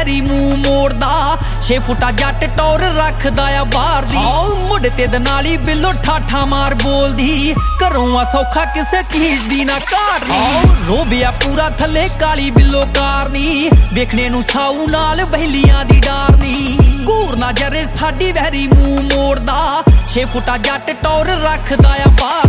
very ਮੂੰਹ ਮੋੜਦਾ 6 ਫੁੱਟਾ ਜੱਟ ਟੌਰ ਰੱਖਦਾ ਆ ਬਾਹਰ ਦੀ ਮੁੰਡੇ ਤੇ ਦਨਾਲੀ ਬਿੱਲੋ ਠਾਠਾ ਮਾਰ ਬੋਲਦੀ ਘਰੋਂ ਆ ਸੌਖਾ ਕਿਸੇ ਚੀਜ਼ ਦੀ ਨਾ ਘਾੜਨੀ ਰੋਬਿਆ ਪੂਰਾ ਥੱਲੇ ਕਾਲੀ ਬਿੱਲੋ ਕਾਰਨੀ ਵੇਖਣੇ ਨੂੰ ਸਾਊ ਨਾਲ ਬਹਿਲੀਆਂ ਦੀ ਡਾਰਨੀ ਘੂਰ ਨਾ ਜਰੇ ਸਾਡੀ ਵੈਰੀ ਮੂੰਹ ਮੋੜਦਾ 6 ਫੁੱਟਾ ਜੱਟ ਟੌਰ ਰੱਖਦਾ ਆ ਬਾਹਰ